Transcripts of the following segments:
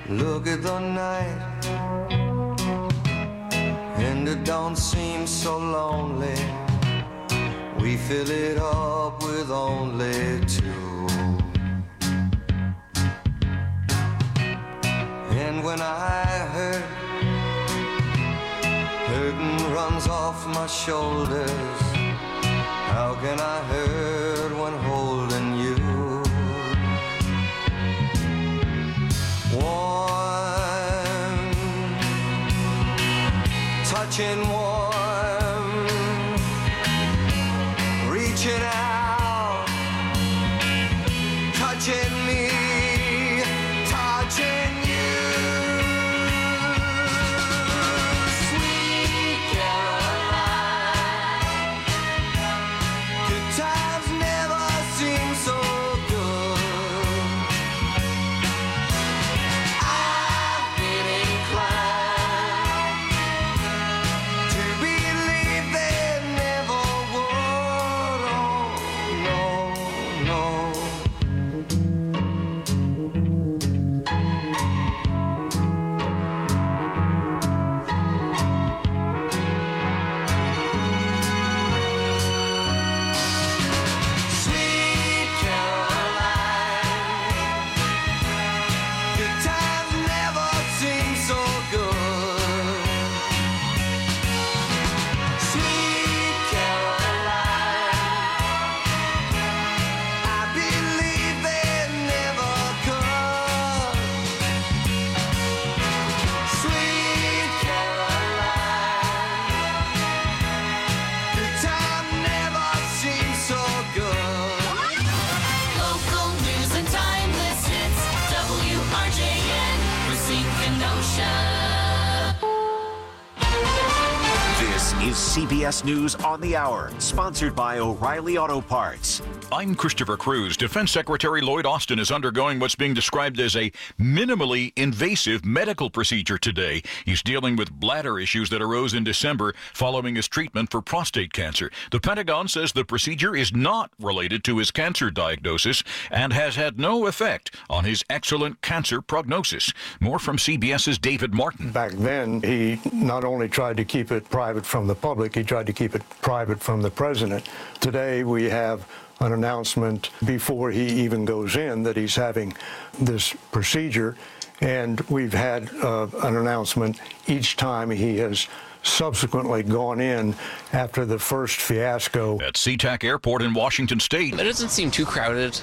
Look at the night, and it don't seem so lonely. We fill it up with only two. And when I hurt, hurting runs off my shoulders. How can I hurt when holding you? Warm, touching warm, reaching out, touching me, touching you. Sweet Caroline, good times never seem so good. I've been inclined to believe they never would. Oh, no, no. Sweet Caroline, good times never seem so good. Sweet Caroline, I believe they never could. Sweet Caroline, good time never seems so good. Local news and timeless hits. WRJN, Racine, Kenosha. This is CBS News on the Hour, sponsored by O'Reilly Auto Parts. I'm Christopher Cruz. Defense Secretary Lloyd Austin is undergoing what's being described as a minimally invasive medical procedure today. He's dealing with bladder issues that arose in December following his treatment for prostate cancer. The Pentagon says the procedure is not related to his cancer diagnosis and has had no effect on his excellent cancer prognosis. More from CBS's David Martin. Back then, he not only tried to keep it private from the public, he tried to keep it private from the president. Today, we have an announcement before he even goes in that he's having this procedure, and we've had an announcement each time he has subsequently gone in after the first fiasco. At SeaTac Airport in Washington State, It doesn't seem too crowded.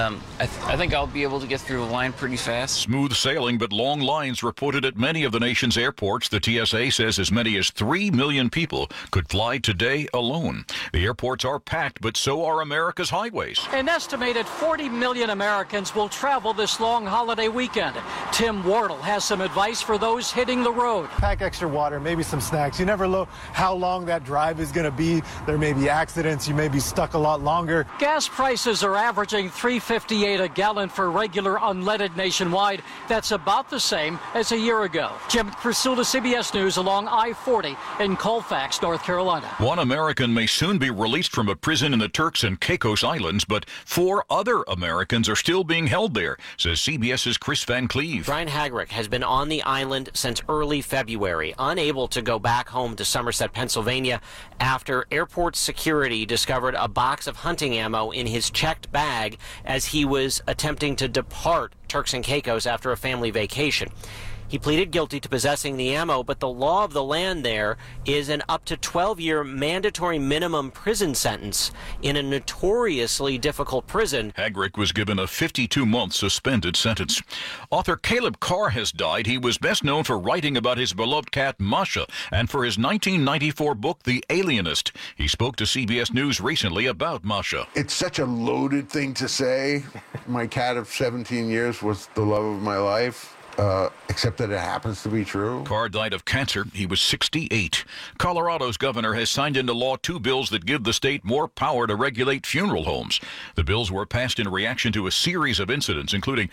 I think I'll be able to get through the line pretty fast. smooth sailing, but long lines reported at many of the nation's airports. The TSA says as many as 3 million people could fly today alone. The airports are packed, but so are America's highways. An estimated 40 million Americans will travel this long holiday weekend. Tim Wardle has some advice for those hitting the road. Pack extra water, maybe some snacks. You never know how long that drive is going to be. There may be accidents. You may be stuck a lot longer. Gas prices are averaging $3.58 a gallon for regular unleaded nationwide. That's about the same as a year ago. Jim Crisula, CBS News, along I-40 in Colfax, North Carolina. One American may soon be released from a prison in the Turks and Caicos Islands, but 4 other Americans are still being held there, says CBS's Chris Van Cleve. Brian Hagrick has been on the island since early February, unable to go back home to Somerset, Pennsylvania, after airport security discovered a box of hunting ammo in his checked bag as he was attempting to depart Turks and Caicos after a family vacation. He pleaded guilty to possessing the ammo, but the law of the land there is an up to 12-year mandatory minimum prison sentence in a notoriously difficult prison. Hagrick was given a 52-month suspended sentence. Author Caleb Carr has died. He was best known for writing about his beloved cat, Masha, and for his 1994 book, The Alienist. He spoke to CBS News recently about Masha. It's such a loaded thing to say. My cat of 17 years was the love of my life. Except that it happens to be true. Carr died of cancer. He was 68. Colorado's governor has signed into law 2 bills that give the state more power to regulate funeral homes. The bills were passed in reaction to a series of incidents, including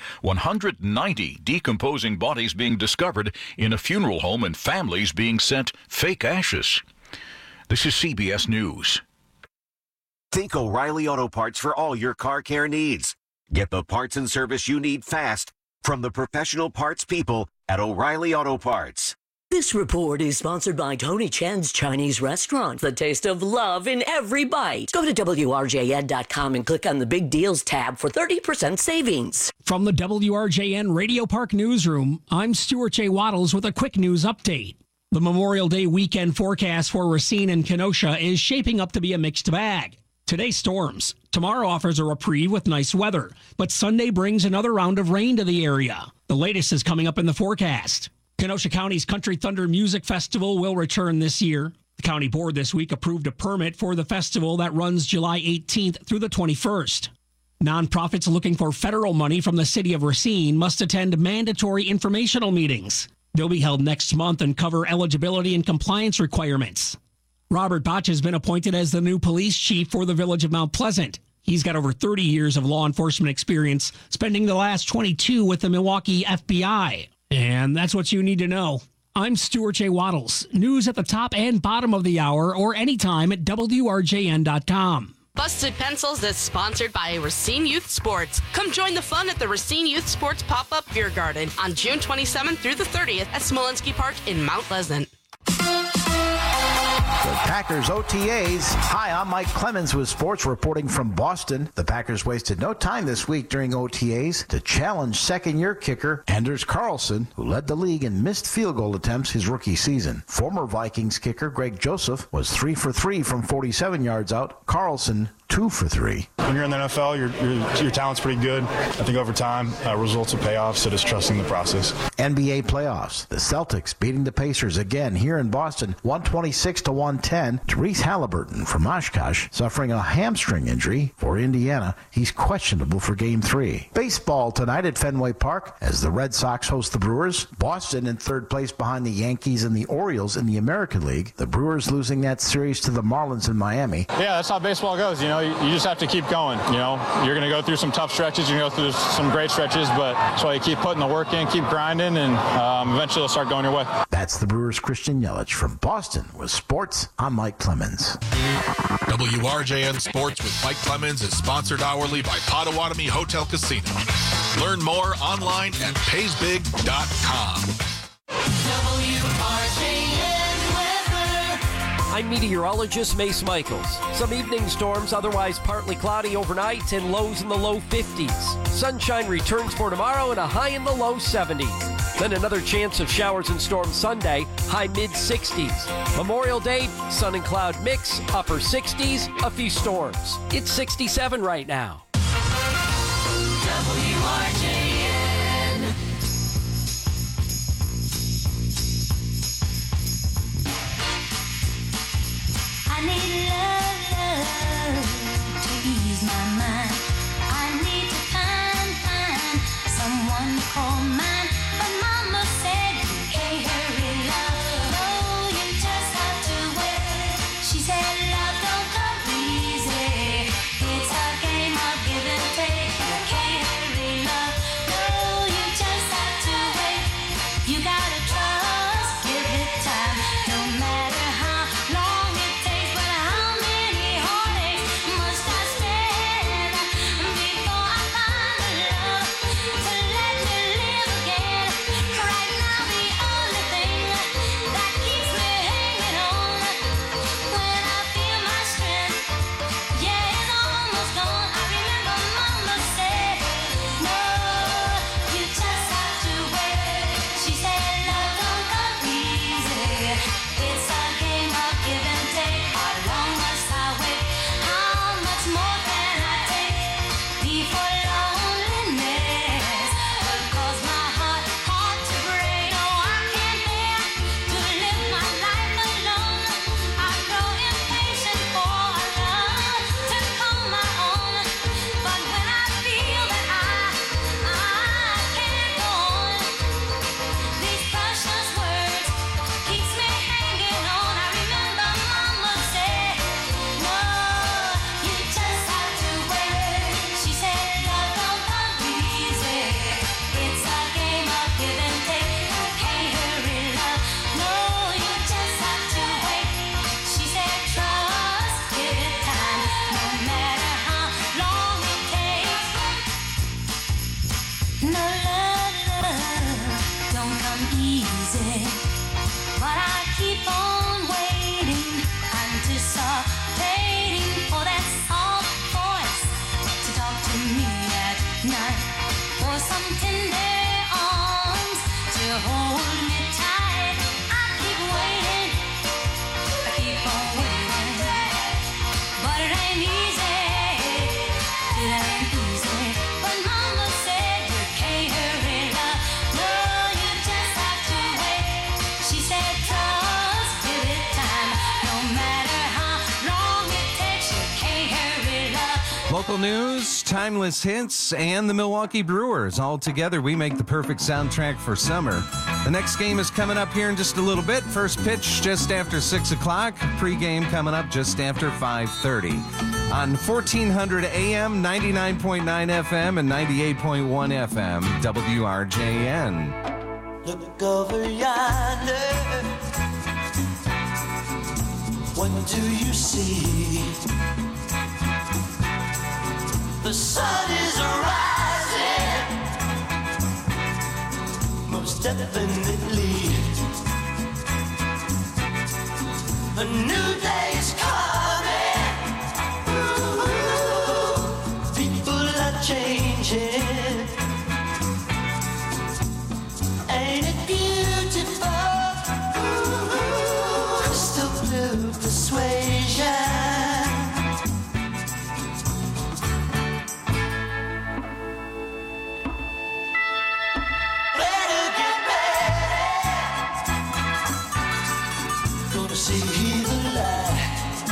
190 decomposing bodies being discovered in a funeral home and families being sent fake ashes. This is CBS News. Think O'Reilly Auto Parts for all your car care needs. Get the parts and service you need fast from the professional parts people at O'Reilly Auto Parts. This report is sponsored by Tony Chen's Chinese Restaurant. The taste of love in every bite. Go to WRJN.com and click on the Big Deals tab for 30% savings. From the WRJN Radio Park Newsroom, I'm Stuart J. Waddles with a quick news update. The Memorial Day weekend forecast for Racine and Kenosha is shaping up to be a mixed bag. Today, storms. Tomorrow offers a reprieve with nice weather, but Sunday brings another round of rain to the area. The latest is coming up in the forecast. Kenosha County's Country Thunder Music Festival will return this year. The county board this week approved a permit for the festival that runs July 18th through the 21st. Nonprofits looking for federal money from the city of Racine must attend mandatory informational meetings. They'll be held next month and cover eligibility and compliance requirements. Robert Botch has been appointed as the new police chief for the village of Mount Pleasant. He's got over 30 years of law enforcement experience, spending the last 22 with the Milwaukee FBI. And that's what you need to know. I'm Stuart J. Waddles. News at the top and bottom of the hour or anytime at WRJN.com. Busted Pencils is sponsored by Racine Youth Sports. Come join the fun at the Racine Youth Sports Pop-Up Beer Garden on June 27th through the 30th at Smolenski Park in Mount Pleasant. The Packers OTAs. Hi, I'm Mike Clemens with sports reporting from Boston. The Packers wasted no time this week during OTAs to challenge second-year kicker Anders Carlson, who led the league in missed field goal attempts his rookie season. Former Vikings kicker Greg Joseph was 3 for 3 from 47 yards out. Carlson 2 for 3. When you're in the NFL, your talent's pretty good. I think over time, results will pay off, so just trusting the process. NBA playoffs. The Celtics beating the Pacers again here in Boston, 126-110. Therese Halliburton from Oshkosh suffering a hamstring injury for Indiana. He's questionable for Game 3. Baseball tonight at Fenway Park as the Red Sox host the Brewers. Boston in third place behind the Yankees and the Orioles in the American League. The Brewers losing that series to the Marlins in Miami. Yeah, that's how baseball goes. You just have to keep going. You're going to go through some tough stretches. You're going to go through some great stretches, but that's why you keep putting the work in, keep grinding, and eventually it'll start going your way. That's the Brewers' Christian Yelich from Boston with sports. I'm Mike Clemens. WRJN Sports with Mike Clemens is sponsored hourly by Potawatomi Hotel Casino. Learn more online at paysbig.com. I'm meteorologist Mace Michaels. Some evening storms, otherwise partly cloudy overnight, and lows in the low 50s. Sunshine returns for tomorrow and a high in the low 70s. Then another chance of showers and storms Sunday, high mid-60s. Memorial Day, sun and cloud mix, upper 60s, a few storms. It's 67 right now. WRJN. I need love to ease my mind. I need to find someone to call mine. But Mama said you can't hurry love. No, you just have to wait. She said love don't come easy. It's a game of give and take. You can't hurry love. No, you just have to wait. You gotta trust, give it time. No matter how long it takes, but how many heartaches must I stand before I find the love to let me live again? Right now tender arms to hold me tight. I keep waiting, I keep on waiting, but it ain't easy. It ain't easy. But Mama said you can't hurry love. No, you just have to wait. She said trust, give it time. No matter how long it takes, you can't hurry love. Local news, timeless hits, and the Milwaukee Brewers. All together, we make the perfect soundtrack for summer. The next game is coming up here in just a little bit. First pitch just after 6 o'clock. Pre-game coming up just after 5:30. On 1400 AM, 99.9 FM, and 98.1 FM, WRJN. Look over yonder. What do you see? The sun is rising, most definitely. A new day is coming. Ooh, people are changing. Ain't it beautiful? Ooh, crystal blue persuasion. See the light.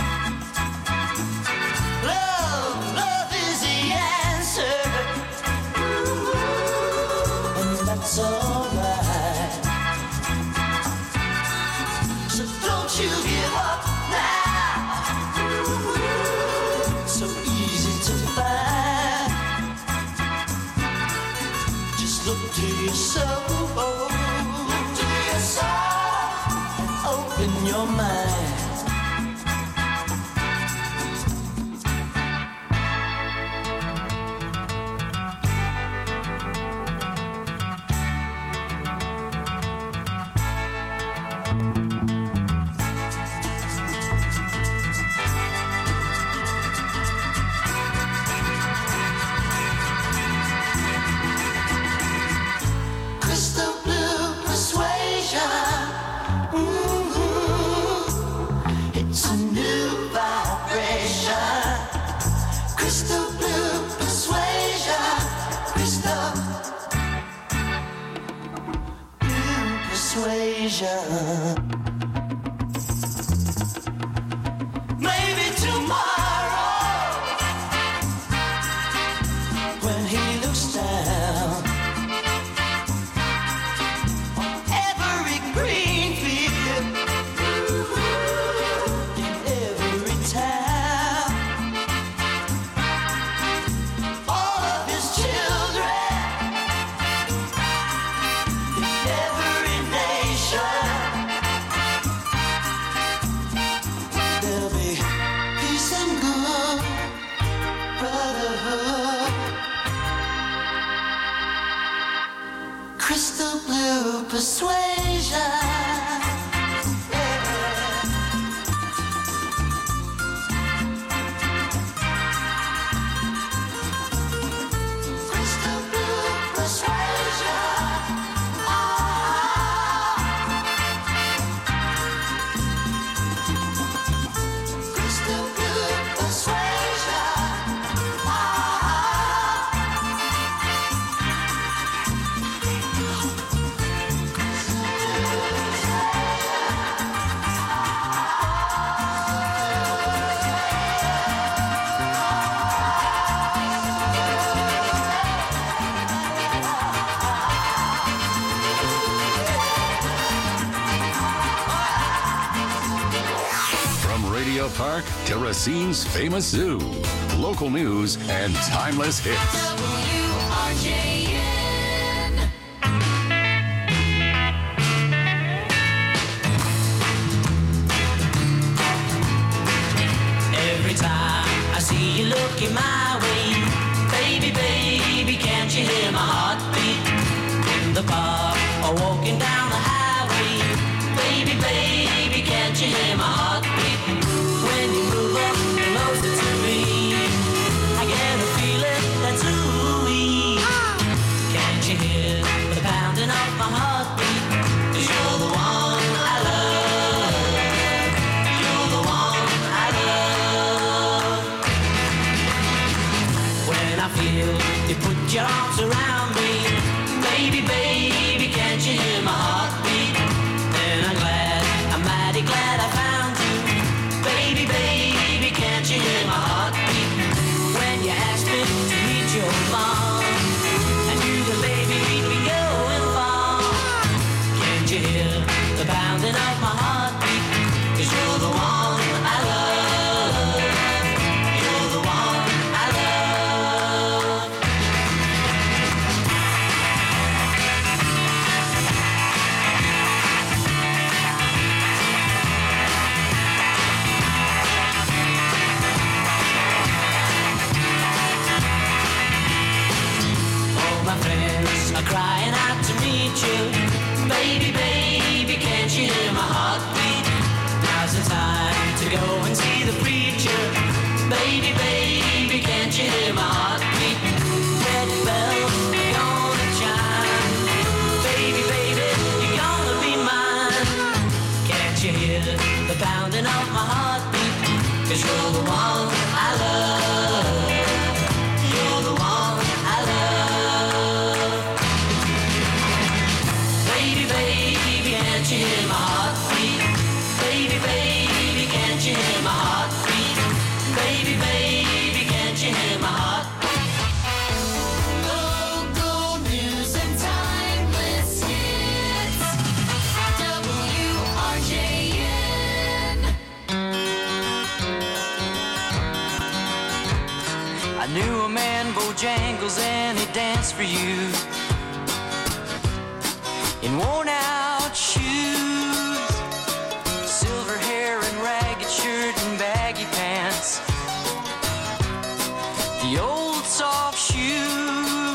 Love is the answer, and that's alright. So don't you give up now. So easy to find. Just look to your soul. Look to your soul and open your mind. Crystal blue persuasion. It's a new vibration. Crystal blue persuasion. Crystal blue persuasion. Maybe tomorrow, when he looks down on every green field, in every town, all of his children, in every nation, there'll be peace and good brotherhood. Crystal blue persuasion. Crystal blue persuasion. Crystal blue From Radio Park to Racine's famous zoo, local news and timeless hits. WRJN. Every time I see you looking my way, baby, baby, can't you hear my heartbeat? In the park or walking down the highway, baby, baby, can't you hear my heartbeat? When you move up closer to me, I get a feeling that's ooey. Can't you hear hear the pounding of my heartbeat, 'cause you're the one I love. You're the one I love. When I feel you put your arms around me, baby, baby, can't you hear my heartbeat? Then I'm mighty glad I found you. Baby, baby, can't you hear my heartbeat? When you asked me to meet your mom, I knew the baby we'd be going far. Can't you hear the pounding of my heartbeat? 'Cause you're the one I love. You're the one I love. All my friends are crying out to meet you. Baby, baby, can't you hear my heartbeat? Now's the time to go and see the preacher. Baby, baby, can't you hear my heartbeat? Red bells are gonna chime. Baby, baby, you're gonna be mine. Can't you hear the pounding of my heartbeat? 'Cause you're the one I love. You're the one I love. Baby, baby, can't you hear my heartbeat? Baby, baby, can't you hear my heartbeat? Baby, baby, can't you hear my heartbeat? Local news and timeless hits. WRJN. I knew a man, Bojangles, and he danced for you in worn out shoes, silver hair and ragged shirt and baggy pants, the old soft shoe.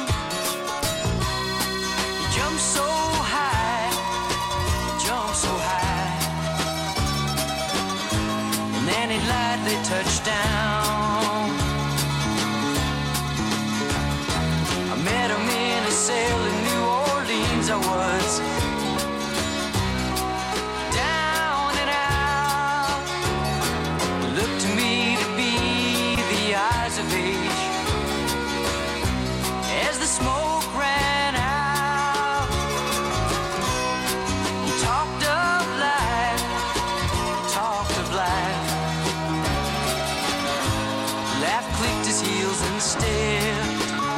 He jumped so high, and then he lightly touched down. I met him in a cell in New Orleans. I was down and out. It looked to me to be the eyes of age as the smoke ran out. He talked of life, laugh clicked his heels and stepped.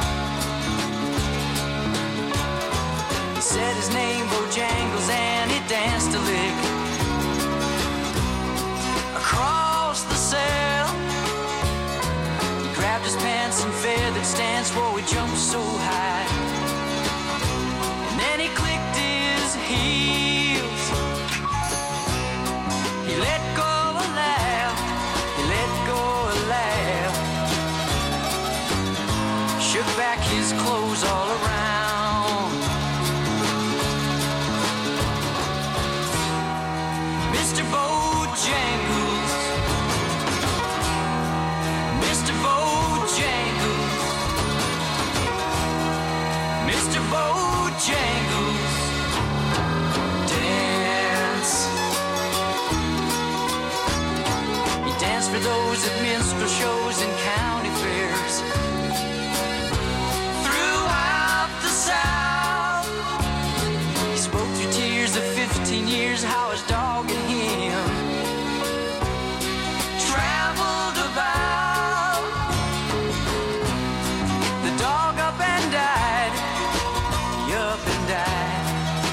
He said his name, Bojangles, and he danced a lick across the cell. He grabbed his pants and feathered stance, whoa, he jumped so high. And then he clicked his heels. He let go a laugh, he let go a laugh. Shook back his clothes all around. Mr. Bojangles, Mr. Bojangles, Mr. Bojangles, dance. He danced for those at minstrel shows and county fairs throughout the South. He spoke through tears of 15 years how his dog and him traveled about. The dog up and died, he up and died.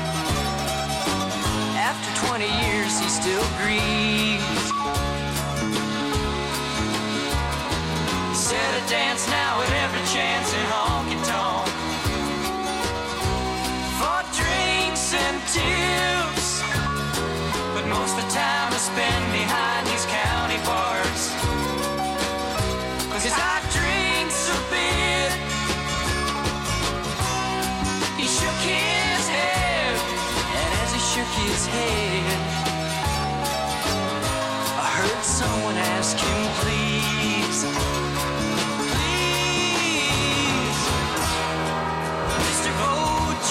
After 20 years he still grieves. He said I dance now at every chance in honky-tonk for drinks and tips, but most of the time I spend behind these county bars, 'cause I drinks a bit. He shook his head, and as he shook his head, I heard someone ask him, please, please, Mr. Bojangles,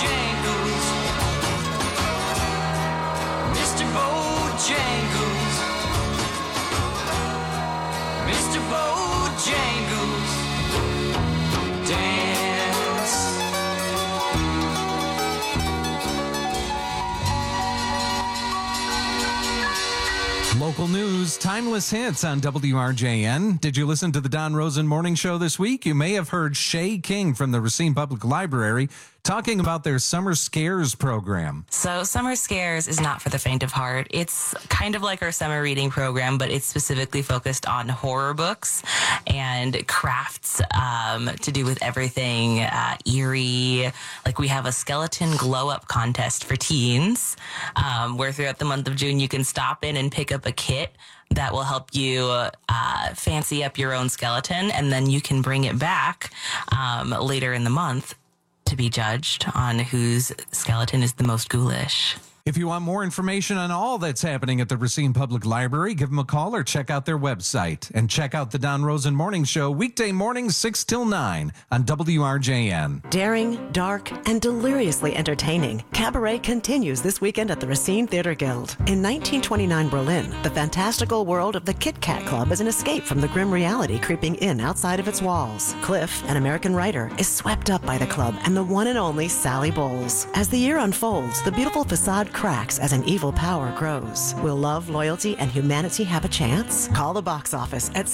Local news, timeless hits on WRJN. Did you listen to the Don Rosen Morning Show this week? You may have heard Shay King from the Racine Public Library talking about their Summer Scares program. So Summer Scares is not for the faint of heart. It's kind of like our summer reading program, but it's specifically focused on horror books and crafts to do with everything eerie. Like we have a skeleton glow-up contest for teens, where throughout the month of June you can stop in and pick up a kit that will help you fancy up your own skeleton, and then you can bring it back later in the month to be judged on whose skeleton is the most ghoulish. If you want more information on all that's happening at the Racine Public Library, give them a call or check out their website. And check out the Don Rosen Morning Show weekday mornings 6 till 9 on WRJN. Daring, dark, and deliriously entertaining, Cabaret continues this weekend at the Racine Theater Guild. In 1929 Berlin, the fantastical world of the Kit Kat Club is an escape from the grim reality creeping in outside of its walls. Cliff, an American writer, is swept up by the club and the one and only Sally Bowles. As the year unfolds, the beautiful facade cracks as an evil power grows. Will love, loyalty, and humanity have a chance? Call the box office at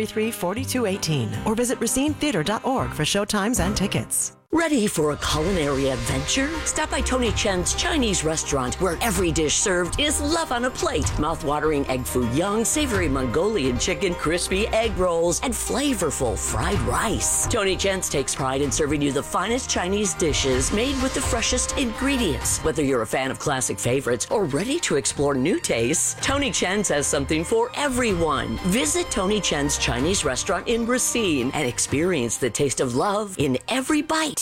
633-4218 or visit racinetheater.org for showtimes and tickets. Ready for a culinary adventure? Stop by Tony Chen's Chinese restaurant, where every dish served is love on a plate. Mouth-watering egg foo young, savory Mongolian chicken, crispy egg rolls, and flavorful fried rice. Tony Chen's takes pride in serving you the finest Chinese dishes made with the freshest ingredients. Whether you're a fan of classic favorites or ready to explore new tastes, Tony Chen's has something for everyone. Visit Tony Chen's Chinese restaurant in Racine and experience the taste of love in every bite.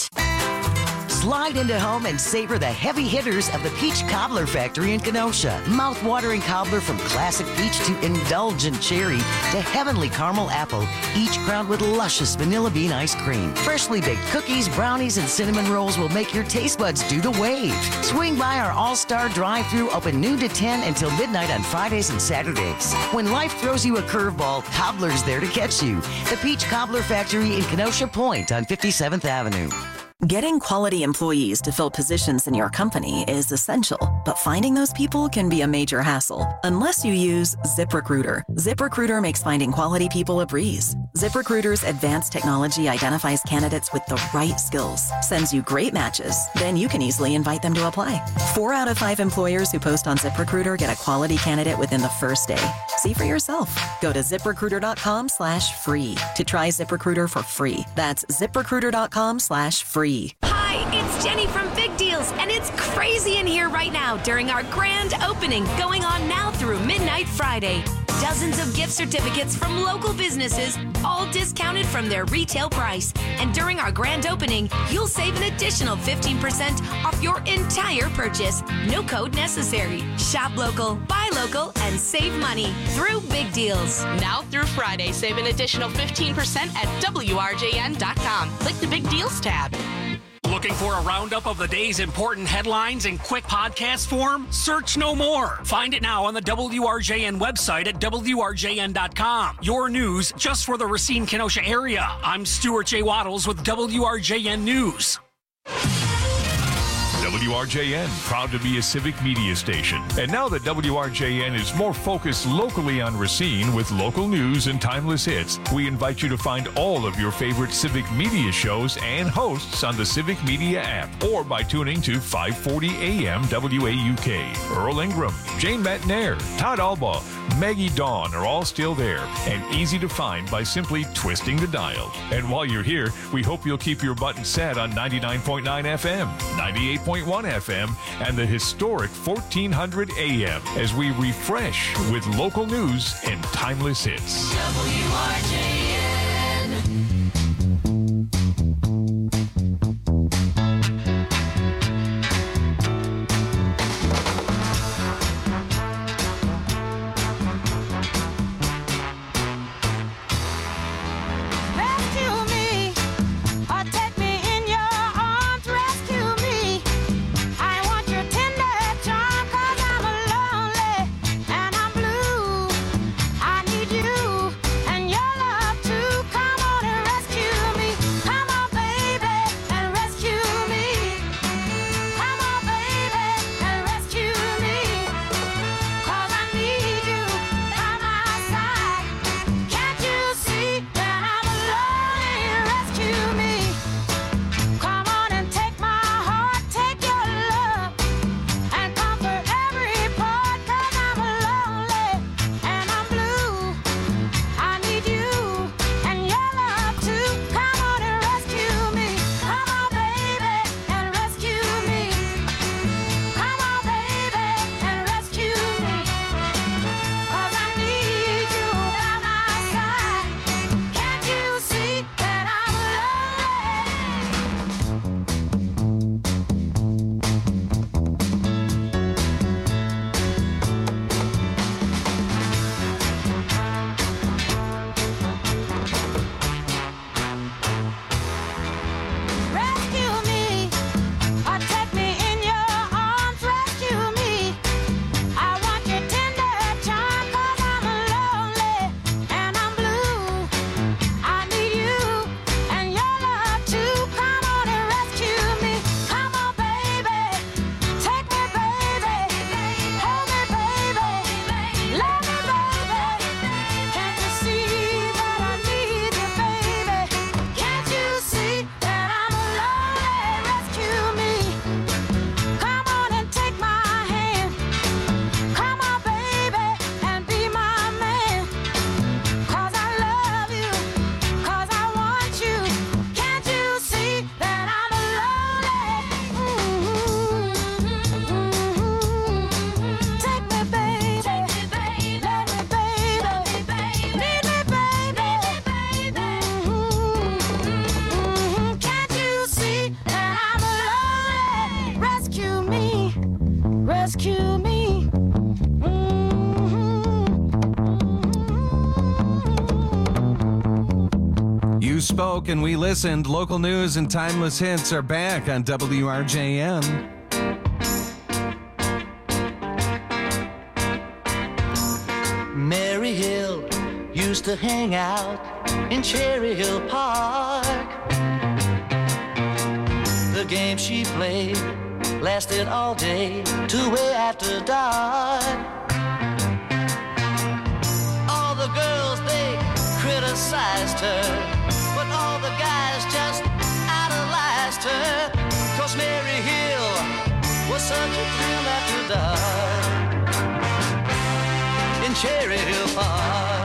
Slide into home and savor the heavy hitters of the Peach Cobbler Factory in Kenosha. Mouth-watering cobbler from classic peach to indulgent cherry to heavenly caramel apple, each crowned with luscious vanilla bean ice cream. Freshly baked cookies, brownies, and cinnamon rolls will make your taste buds do the wave. Swing by our all-star drive-thru, open noon to 10 until midnight on Fridays and Saturdays. When life throws you a curveball, Cobbler's there to catch you. The Peach Cobbler Factory in Kenosha Point on 57th Avenue. Getting quality employees to fill positions in your company is essential, but finding those people can be a major hassle unless you use ZipRecruiter. ZipRecruiter makes finding quality people a breeze. ZipRecruiter's advanced technology identifies candidates with the right skills, sends you great matches, then you can easily invite them to apply. 4 out of 5 employers who post on ZipRecruiter get a quality candidate within the first day. See for yourself. Go to ZipRecruiter.com/free to try ZipRecruiter for free. That's ZipRecruiter.com/free. Hi, it's Jenny from Big Deals, and it's crazy in here right now during our grand opening going on now through midnight Friday. Dozens of gift certificates from local businesses, all discounted from their retail price. And during our grand opening, you'll save an additional 15% off your entire purchase. No code necessary. Shop local, buy local, and save money through Big Deals. Now through Friday, save an additional 15% at WRJN.com. Click the Big Deals tab. Looking for a roundup of the day's important headlines in quick podcast form? Search no more. Find it now on the WRJN website at WRJN.com. Your news just for the Racine Kenosha area. I'm Stuart J. Waddles with WRJN News. WRJN, proud to be a civic media station. And now that WRJN is more focused locally on Racine with local news and timeless hits, we invite you to find all of your favorite civic media shows and hosts on the Civic Media app or by tuning to 540 AM WAUK. Earl Ingram, Jane Matnair, Todd Albaugh, Maggie Dawn are all still there and easy to find by simply twisting the dial. And while you're here, we hope you'll keep your button set on 99.9 FM, 98.1 FM, and the historic 1400 AM as we refresh with local news and timeless hits. WRJN. And your love rescue me. You spoke and we listened. Local news and timeless hits are back on WRJN. Mary Hill used to hang out in Cherry Hill Park. The game she played lasted all day to way after dark. All the girls, they criticized her, but all the guys just idolized her. 'Cause Mary Hill was such a thrill after dark in Cherry Hill Park.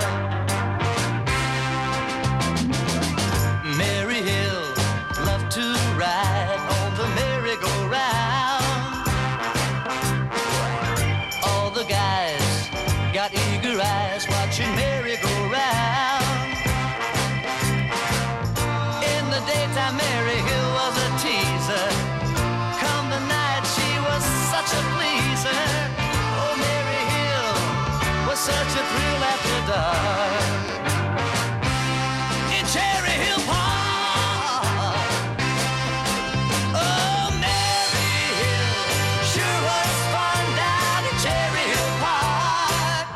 Mary Hill loved to ride on the merry-go-round. All the guys got eager eyes watching Mary go round. In the daytime, Mary Hill was a teaser. Come the night, she was such a pleaser. Oh, Mary Hill was such a thrill after dark in Cherry Hill Park. Oh, Mary Hill sure was fun down in Cherry Hill Park.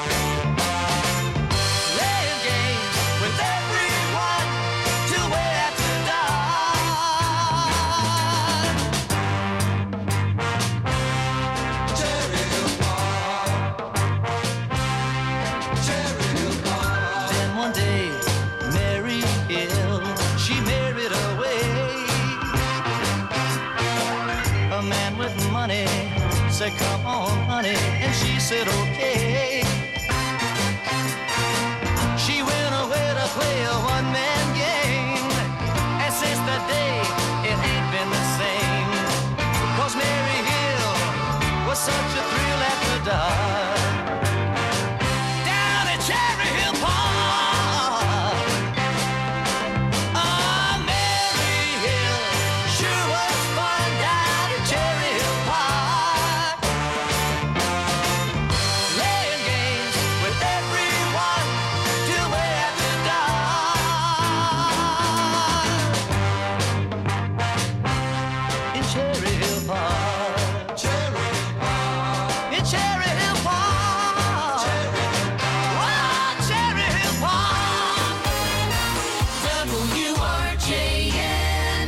Playing games with everyone till way after dark. Cherry Hill Park. Cherry Hill Park. Then one day, Mary Hill, she married away. A man with money said, "Come on, honey," and she said, "Okay." She went away to play a one-man game, and since that day, it ain't been the same. 'Cause Mary Hill was such a thrill after dark down at Cherry Hill Park. Oh, Mary Hill sure was fun down at Cherry Hill Park. Playing games with everyone till way after dark in Cherry Hill Park. Cherry Hill Park. In Cherry Hill Park. Cherry Hill Park. Oh, Cherry Hill Park. WRJN.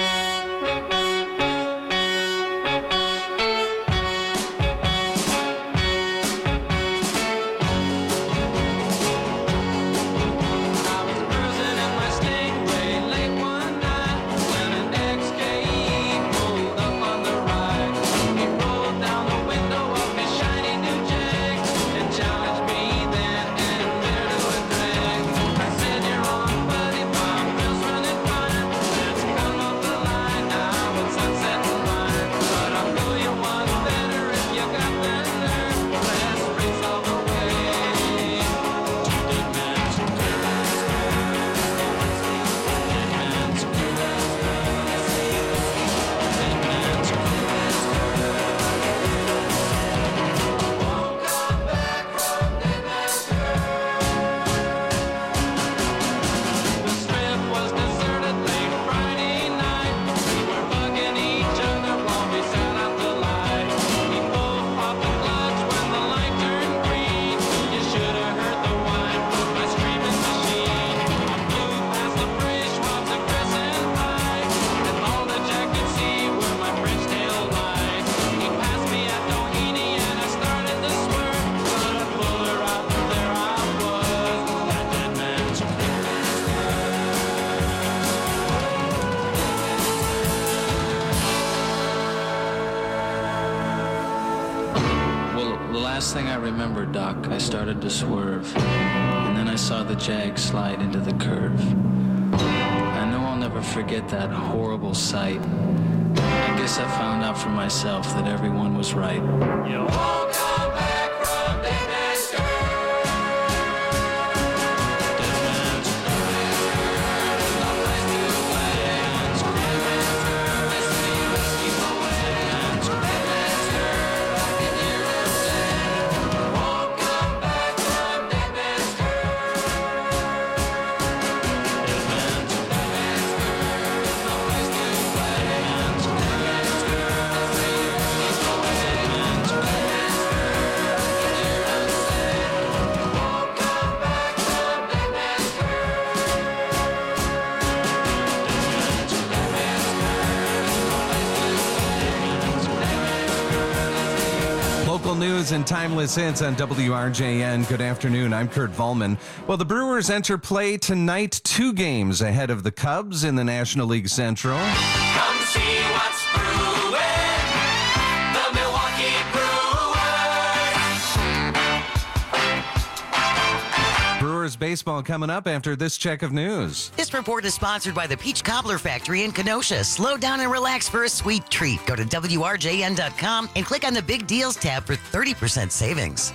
Well, the last thing I remember, Doc, I started to swerve, and then I saw the Jag slide into the curve. I know I'll never forget that horrible sight. I guess I found out for myself that everyone was right. You won't come back from Dead Man's local news and timeless hits on WRJN. Good afternoon. I'm Kurt Volman. Well, the Brewers enter play tonight, 2 games ahead of the Cubs in the National League Central. Come see what's brewing. The Milwaukee Brewers. Brewers baseball coming up after this check of news. This report is sponsored by the Peach Cobbler Factory in Kenosha. Slow down and relax for a sweet treat. Go to WRJN.com and click on the Big Deals tab for 30% savings.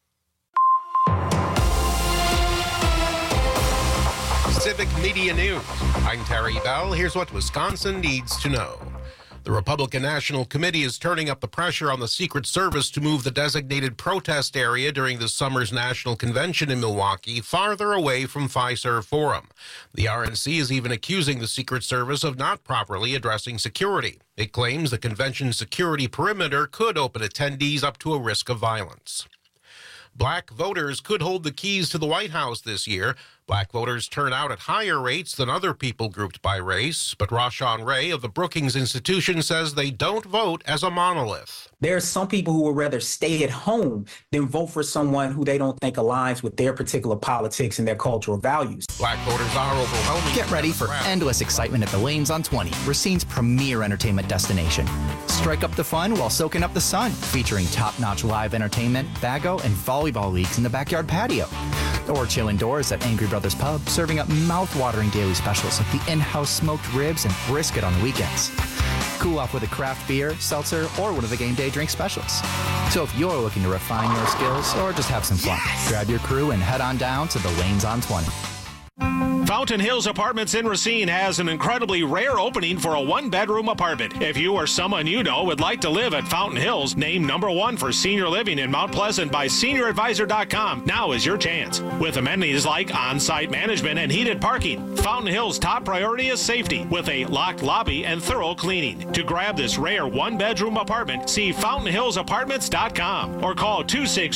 Civic Media News. I'm Terry Bell. Here's what Wisconsin needs to know. The Republican National Committee is turning up the pressure on the Secret Service to move the designated protest area during this summer's national convention in Milwaukee farther away from Fiserv Forum. The RNC is even accusing the Secret Service of not properly addressing security. It claims the convention security perimeter could open attendees up to a risk of violence. Black voters could hold the keys to the White House this year. Black voters turn out at higher rates than other people grouped by race, but Rashawn Ray of the Brookings Institution says they don't vote as a monolith. There are some people who would rather stay at home than vote for someone who they don't think aligns with their particular politics and their cultural values. Black voters are overwhelming. Get ready for endless excitement at the Lanes on 20, Racine's premier entertainment destination. Strike up the fun while soaking up the sun, featuring top-notch live entertainment, bago, and volleyball leagues in the backyard patio. Or chill indoors at Angry Brothers Pub, serving up mouth-watering daily specials like the in-house smoked ribs and brisket on the weekends. Cool off with a craft beer, seltzer, or one of the game day drink specials. So if you're looking to refine your skills or just have some fun, grab your crew and head on down to the Lanes on 20. Fountain Hills Apartments in Racine has an incredibly rare opening for a one-bedroom apartment. If you or someone you know would like to live at Fountain Hills, named #1 for senior living in Mount Pleasant by SeniorAdvisor.com, now is your chance. With amenities like on-site management and heated parking, Fountain Hills' top priority is safety, with a locked lobby and thorough cleaning. To grab this rare one-bedroom apartment, see FountainHillsApartments.com or call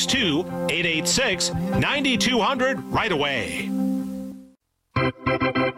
262-886-9200 right away.